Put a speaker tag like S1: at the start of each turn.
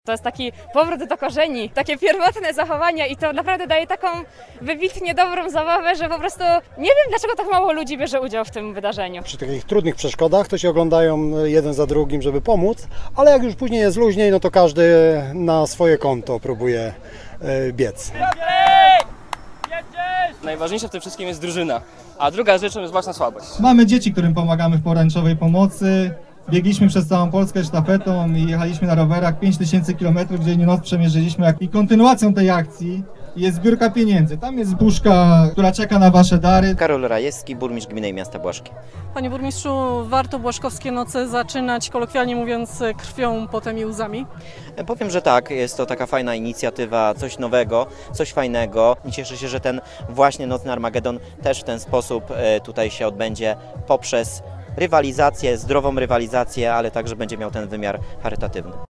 S1: To jest taki powrót do korzeni, takie pierwotne zachowania i to naprawdę daje taką wybitnie dobrą zabawę, że po prostu nie wiem, dlaczego tak mało ludzi bierze udział w tym wydarzeniu.
S2: Przy takich trudnych przeszkodach to się oglądają jeden za drugim, żeby pomóc, ale jak już później jest luźniej, no to każdy na swoje konto próbuje biec.
S3: Najważniejsze w tym wszystkim jest drużyna, a druga rzecz to jest własna słabość.
S4: Mamy dzieci, którym pomagamy w pomarańczowej pomocy. Biegliśmy przez całą Polskę sztafetą i jechaliśmy na rowerach 5000 km, dzień i noc przemierzyliśmy. I kontynuacją tej akcji jest zbiórka pieniędzy. Tam jest buszka, która czeka na Wasze dary.
S5: Karol Rajewski, burmistrz gminy i miasta Błaszki.
S6: Panie burmistrzu, warto Błaszkowskie noce zaczynać, kolokwialnie mówiąc, krwią, potem i łzami?
S5: Powiem, że tak, jest to taka fajna inicjatywa, coś nowego, coś fajnego. Cieszę się, że ten właśnie Nocny Armagedon też w ten sposób tutaj się odbędzie poprzez rywalizację, zdrową rywalizację, ale także będzie miał ten wymiar charytatywny.